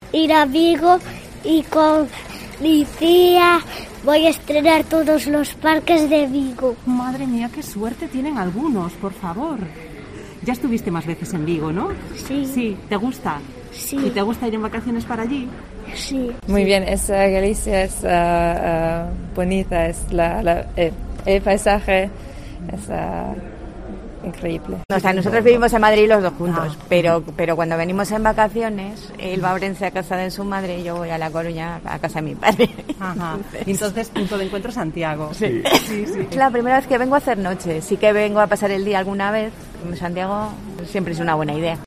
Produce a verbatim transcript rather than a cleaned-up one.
ir a Vigo y con mi tía voy a estrenar todos los parques de Vigo. Madre mía, qué suerte tienen algunos, por favor. Ya estuviste más veces en Vigo, ¿no? Sí. Sí, ¿te gusta? Sí. ¿Y te gusta ir en vacaciones para allí? Sí. Muy bien, es, uh, Galicia es uh, uh, bonita, es la, la, eh, el paisaje es uh, increíble. O sea, nosotros vivimos en Madrid los dos juntos, ah. pero, pero cuando venimos en vacaciones, él va a Orense a casa de su madre y yo voy a La Coruña a casa de mi padre. Ajá. Entonces, punto de encuentro Santiago. Sí. Sí, sí. Es la primera vez que vengo a hacer noche, sí que vengo a pasar el día alguna vez. En Santiago siempre es una buena idea.